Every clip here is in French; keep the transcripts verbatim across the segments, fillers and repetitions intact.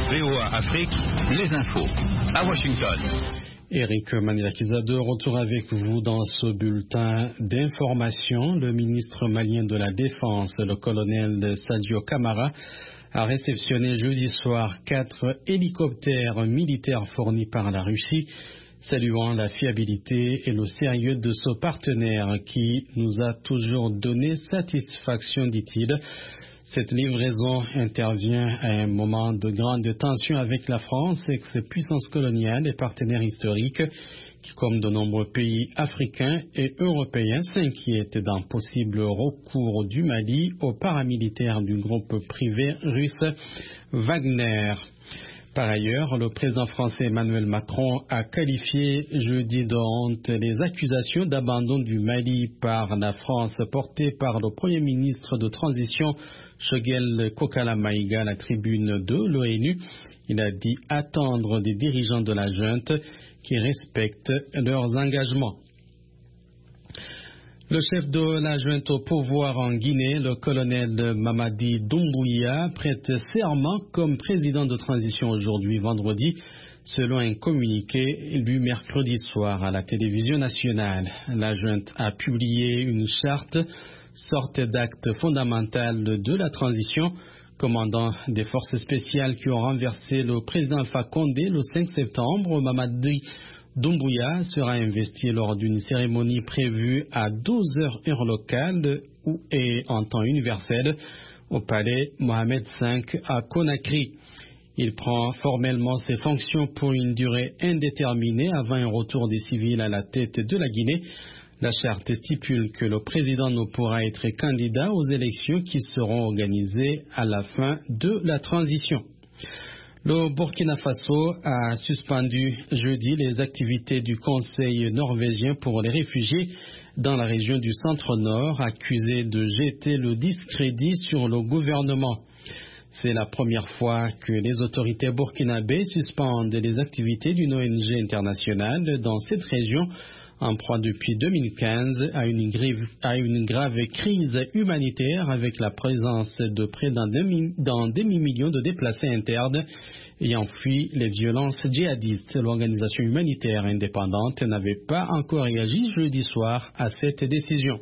V O A Afrique, les infos. À Washington. Eric Manilakiza de retour avec vous dans ce bulletin d'information. Le ministre malien de la Défense, le colonel Sadio Camara, a réceptionné jeudi soir quatre hélicoptères militaires fournis par la Russie, saluant la fiabilité et le sérieux de ce partenaire qui nous a toujours donné satisfaction, dit-il. Cette livraison intervient à un moment de grande tension avec la France, ex-puissance coloniale et partenaire historique, qui, comme de nombreux pays africains et européens, s'inquiètent d'un possible recours du Mali aux paramilitaires du groupe privé russe Wagner. Par ailleurs, le président français Emmanuel Macron a qualifié jeudi de honte les accusations d'abandon du Mali par la France portées par le premier ministre de transition Choguel Kokala Maïga à la tribune de l'ONU. Il a dit attendre des dirigeants de la junte qui respectent leurs engagements. Le chef de la junte au pouvoir en Guinée, le colonel Mamadi Doumbouya, prête serment comme président de transition aujourd'hui vendredi, selon un communiqué lu mercredi soir à la télévision nationale. La junte a publié une charte, sorte d'acte fondamental de la transition, commandant des forces spéciales qui ont renversé le président Alpha Condé le cinq septembre. Mamadi Doumbouya sera investi lors d'une cérémonie prévue à douze heures heure locale et en temps universel au palais Mohamed cinq à Conakry. Il prend formellement ses fonctions pour une durée indéterminée avant un retour des civils à la tête de la Guinée. La charte stipule que le président ne pourra être candidat aux élections qui seront organisées à la fin de la transition. Le Burkina Faso a suspendu jeudi les activités du Conseil norvégien pour les réfugiés dans la région du centre-nord, accusé de jeter le discrédit sur le gouvernement. C'est la première fois que les autorités burkinabées suspendent les activités d'une O N G internationale dans cette région, en proie depuis deux mille quinze à une, grave, à une grave crise humanitaire avec la présence de près d'un demi, d'un demi-million de déplacés internes ayant fui les violences djihadistes. L'organisation humanitaire indépendante n'avait pas encore réagi jeudi soir à cette décision.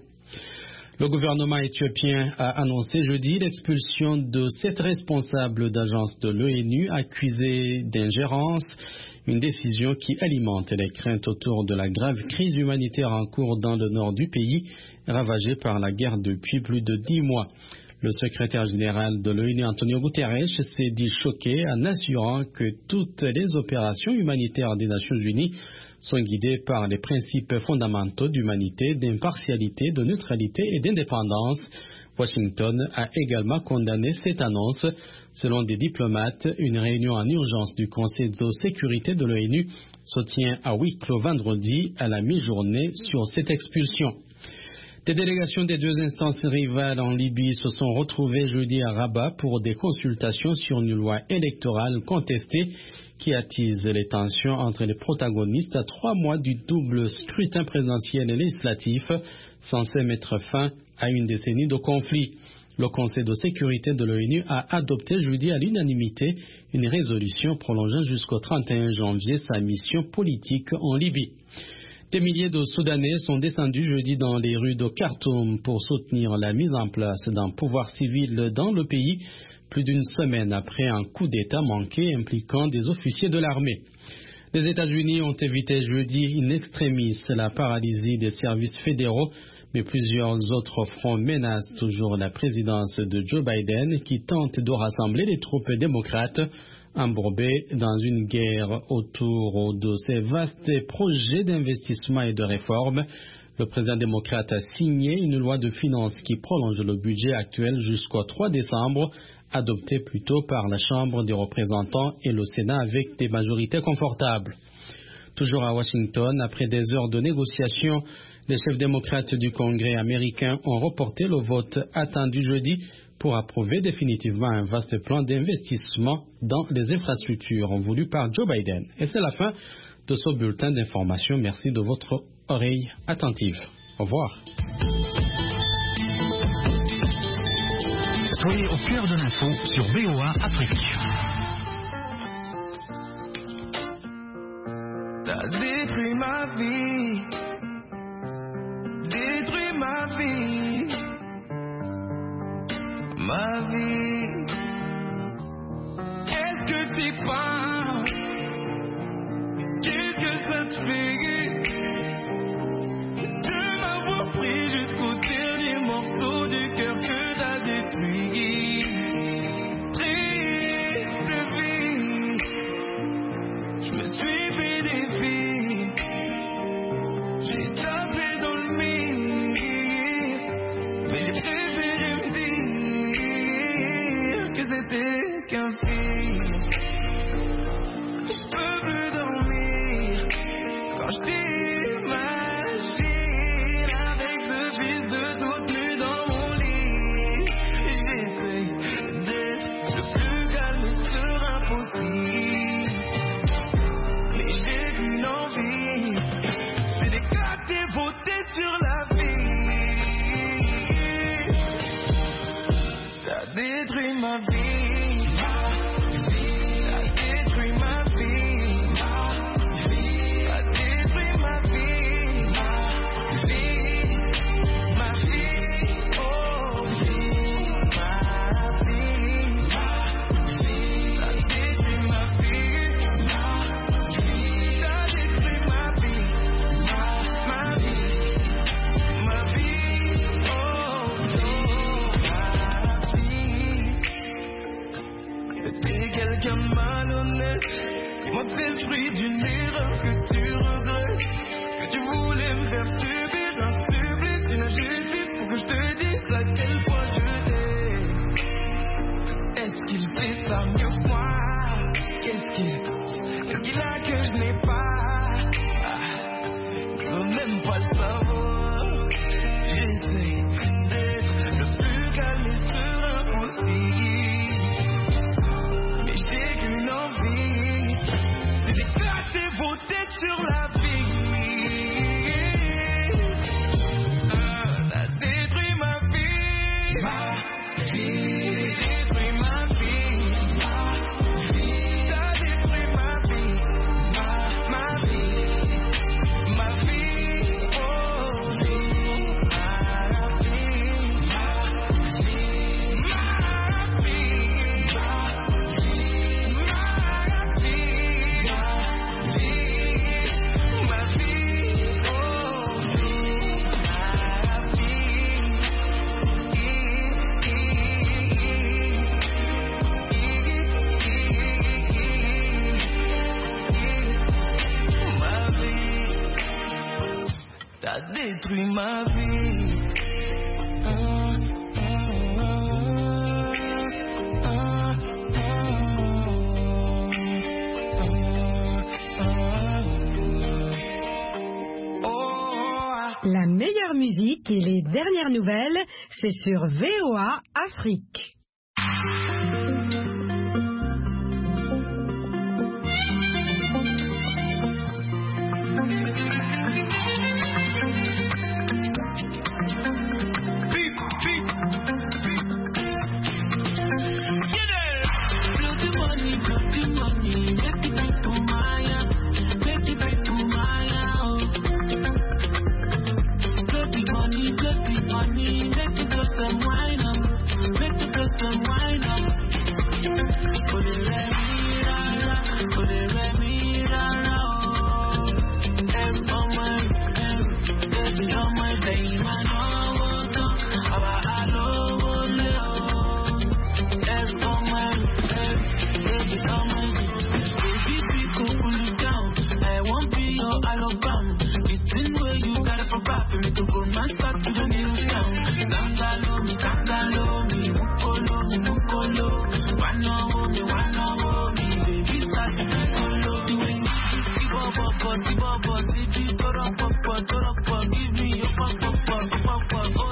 Le gouvernement éthiopien a annoncé jeudi l'expulsion de sept responsables d'agences de l'ONU accusés d'ingérence, une décision qui alimente les craintes autour de la grave crise humanitaire en cours dans le nord du pays, ravagé par la guerre depuis plus de dix mois. Le secrétaire général de l'ONU, Antonio Guterres, s'est dit choqué en assurant que toutes les opérations humanitaires des Nations Unies sont guidées par les principes fondamentaux d'humanité, d'impartialité, de neutralité et d'indépendance. Washington a également condamné cette annonce. Selon des diplomates, une réunion en urgence du Conseil de sécurité de l'ONU se tient à huis clos vendredi à la mi-journée sur cette expulsion. Des délégations des deux instances rivales en Libye se sont retrouvées jeudi à Rabat pour des consultations sur une loi électorale contestée qui attise les tensions entre les protagonistes à trois mois du double scrutin présidentiel et législatif censé mettre fin à une décennie de conflit. Le Conseil de sécurité de l'ONU a adopté jeudi à l'unanimité une résolution prolongeant jusqu'au trente et un janvier sa mission politique en Libye. Des milliers de Soudanais sont descendus jeudi dans les rues de Khartoum pour soutenir la mise en place d'un pouvoir civil dans le pays, plus d'une semaine après un coup d'État manqué impliquant des officiers de l'armée. Les États-Unis ont évité jeudi in extremis la paralysie des services fédéraux, mais plusieurs autres fronts menacent toujours la présidence de Joe Biden qui tente de rassembler les troupes démocrates embourbées dans une guerre autour de ces vastes projets d'investissement et de réforme. Le président démocrate a signé une loi de finances qui prolonge le budget actuel jusqu'au trois décembre, adopté plus tôt par la Chambre des représentants et le Sénat avec des majorités confortables. Toujours à Washington, après des heures de négociations, les chefs démocrates du Congrès américain ont reporté le vote attendu jeudi pour approuver définitivement un vaste plan d'investissement dans les infrastructures voulu par Joe Biden. Et c'est la fin de ce bulletin d'information. Merci de votre oreille attentive. Au revoir. Soyez au cœur de l'info sur V O A Afrique. ma vie. Est-ce que t'es pas? Qu'est-ce que ça te fait de m'avoir pris jusqu'au dernier morceau du cœur que t'as détruit? Triste vie, je me suis fait des vies, j'ai tapé dans le mire, mais j'ai préféré me dire que c'était qu'un film. Je peux plus dormir quand je t'imagine avec ce fils de toute nue dans mon lit. J'essaye d'être le plus calme et serein possible, mais j'ai qu'une envie, c'est d'éclater vos têtes sur la vie. T'as détruit ma vie. Moi, c'est le fruit d'une erreur que tu regrettes, que tu voulais me faire subir un supplice, une injustice, pour que je te dise à quel point je t'aime. Est-ce qu'il fait ça mieux que moi? Qu'est-ce qu'il Qu'est-ce qu'il a que je n'ai pas? Ah, je veux même pas le savoir. J'essaie d'être le plus calme et serein possible, mais j'ai qu'une envie, c'est d'éclater vos têtes sur la vie. Ah, t'as détruit ma vie, ma vie, détruit ma vie, ma vie, t'as détruit ma vie, ma, ma vie, ma vie, oh vie, ma vie, ma vie, ma vie, ma t'as détruit ma vie. Ah, ah, ah, ah, ah, ah. La meilleure musique et les dernières nouvelles, c'est sur V O A Afrique.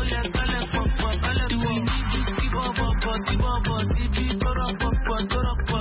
Give up,